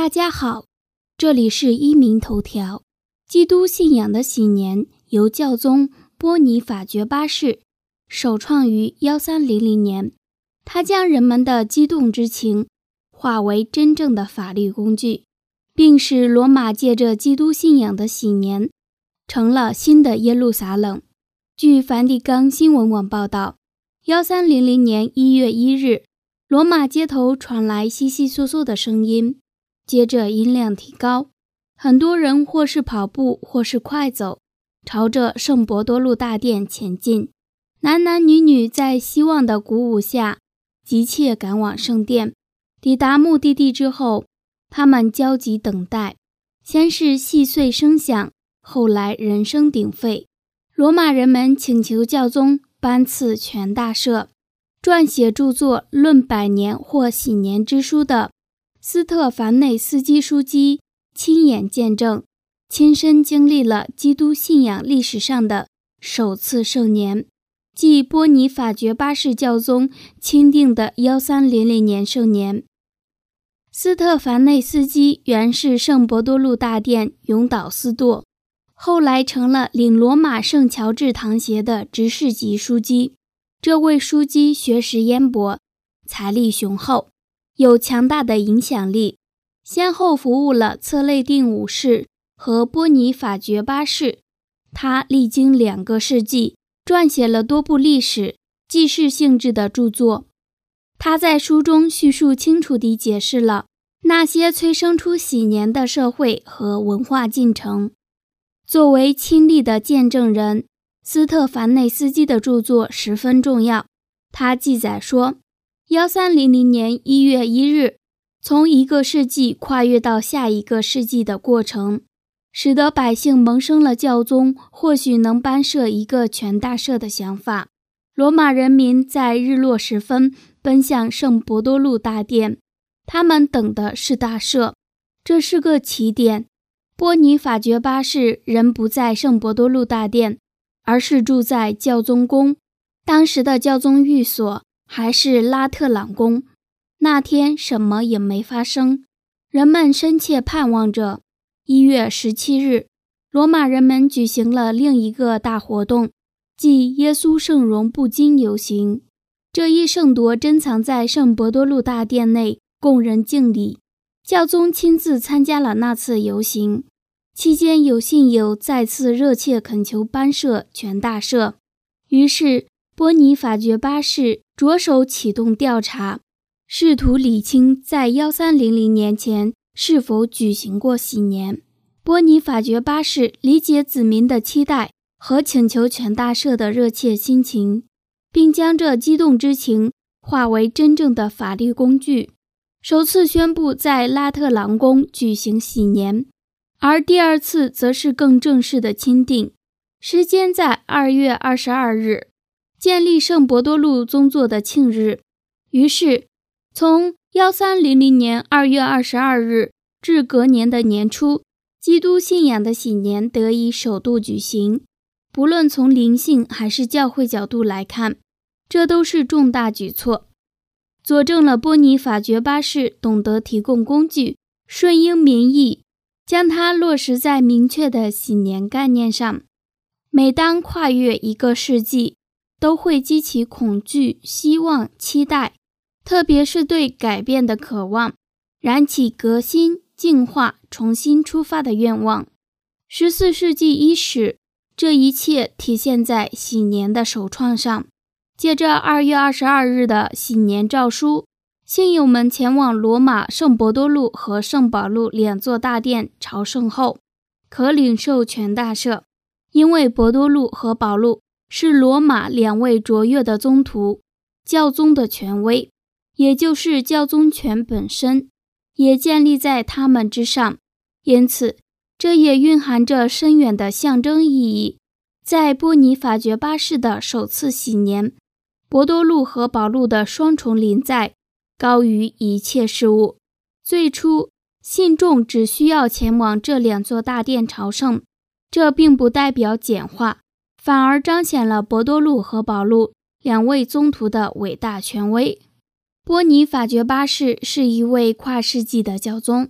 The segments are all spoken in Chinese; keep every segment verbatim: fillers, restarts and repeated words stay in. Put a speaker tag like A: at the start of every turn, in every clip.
A: 大家好，这里是一鸣头条。基督信仰的喜年由教宗波尼法爵八世首创于一三零零年，他将人们的激动之情化为真正的法律工具，并使罗马借着基督信仰的喜年成了新的耶路撒冷。据梵蒂冈新闻网报道，一三零零年一月一日，罗马街头传来窸窸窣窣的声音，接着音量提高，很多人或是跑步或是快走，朝着圣伯多禄大殿前进。男男女女在希望的鼓舞下急切赶往圣殿。抵达目的地之后，他们焦急等待，先是细碎声响，后来人声鼎沸。罗马人们请求教宗颁赐全大赦。撰写著作《论百年或喜年之书》的斯特凡内斯基枢机亲眼见证，亲身经历了基督信仰历史上的首次圣年，即波尼法爵八世教宗钦定的一三零零年圣年。斯特凡内斯基原是圣伯多禄大殿永祷司铎，后来成了领罗马圣乔治堂协的执事级枢机。这位枢机学识渊博，财力雄厚，有强大的影响力，先后服务了策类定五世和波尼法爵八世。他历经两个世纪，撰写了多部历史、纪事性质的著作。他在书中叙述清楚地解释了那些催生出喜年的社会和文化进程。作为亲历的见证人，斯特凡内斯基的著作十分重要。他记载说，一三零零年一月一日，从一个世纪跨越到下一个世纪的过程，使得百姓萌生了教宗或许能颁设一个全大赦的想法。罗马人民在日落时分奔向圣伯多禄大殿，他们等的是大赦，这是个起点。波尼法爵八世人不在圣伯多禄大殿，而是住在教宗宫。当时的教宗寓所还是拉特朗宫。那天什么也没发生，人们深切盼望着。一月十七日，罗马人们举行了另一个大活动，即耶稣圣容不惊游行。这一圣铎珍藏在圣伯多禄大殿内，供人敬礼。教宗亲自参加了那次游行，期间有信友再次热切恳求颁设全大赦。于是波尼法爵八世着手启动调查，试图理清在一三零零年前是否举行过喜年。波尼法爵八世理解子民的期待和请求全大赦的热切心情，并将这激动之情化为真正的法律工具，首次宣布在拉特朗宫举行喜年，而第二次则是更正式的钦定，时间在二月二十二日，建立圣伯多禄宗座的庆日。于是从一三零零年二月二十二日至隔年的年初，基督信仰的喜年得以首度举行。不论从灵性还是教会角度来看，这都是重大举措，佐证了波尼法爵八世懂得提供工具，顺应民意，将它落实在明确的喜年概念上。每当跨越一个世纪，都会激起恐惧、希望、期待，特别是对改变的渴望，燃起革新、净化、重新出发的愿望。十四世纪伊始，这一切体现在喜年的首创上。借着二月二十二日的喜年诏书，信友们前往罗马圣伯多禄和圣保禄两座大殿朝圣后，可领受全大赦。因为伯多禄和保禄是罗马两位卓越的宗徒，教宗的权威，也就是教宗权本身，也建立在他们之上，因此这也蕴含着深远的象征意义。在波尼法爵八世的首次喜年，伯多禄和保禄的双重临在高于一切事物。最初，信众只需要前往这两座大殿朝圣，这并不代表简化，反而彰显了伯多禄和保禄两位宗徒的伟大权威。波尼法爵八世是一位跨世纪的教宗，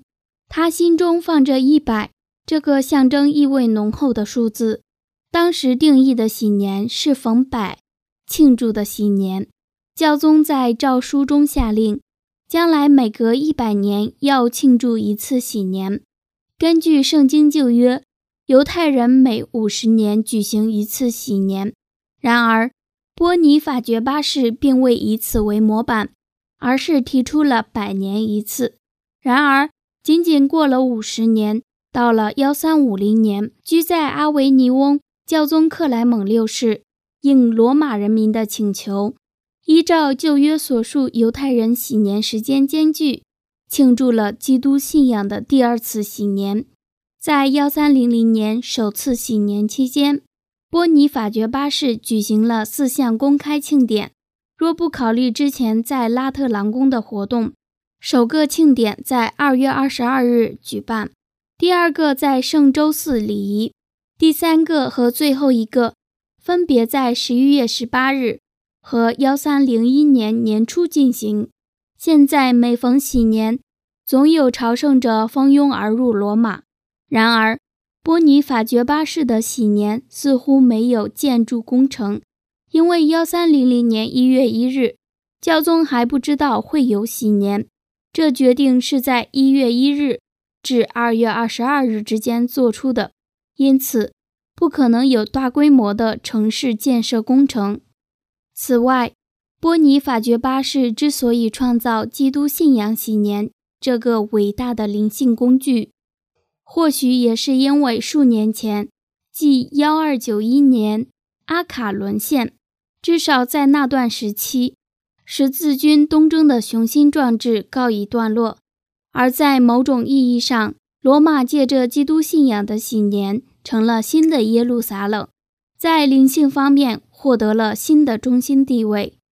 A: 他心中放着一百这个象征意味浓厚的数字。当时定义的喜年是逢百，庆祝的喜年。教宗在诏书中下令，将来每隔一百年要庆祝一次喜年。根据圣经旧约，犹太人每五十年举行一次喜年。然而，波尼法觉八世并未以此为模板，而是提出了百年一次。然而，仅仅过了五十年，到了一三五零年，居在阿维尼翁教宗克莱蒙六世应罗马人民的请求，依照旧约所述犹太人喜年时间间距，庆祝了基督信仰的第二次喜年。在一三零零年首次喜年期间，波尼法觉八世举行了四项公开庆典。若不考虑之前在拉特朗宫的活动，首个庆典在二月二十二日举办，第二个在圣周四礼仪，第三个和最后一个分别在十一月十八日和一三零一年年初进行。现在每逢喜年，总有朝圣者蜂拥而入罗马。然而，波尼法觉八世的喜年似乎没有建筑工程，因为一三零零年一月一日，教宗还不知道会有喜年。这决定是在一月一日至二月二十二日之间做出的，因此不可能有大规模的城市建设工程。此外，波尼法觉八世之所以创造基督信仰喜年这个伟大的灵性工具，或许也是因为数年前，即一二九一年阿卡沦陷，至少在那段时期，十字军东征的雄心壮志告一段落。而在某种意义上，罗马借着基督信仰的喜年成了新的耶路撒冷，在灵性方面获得了新的中心地位。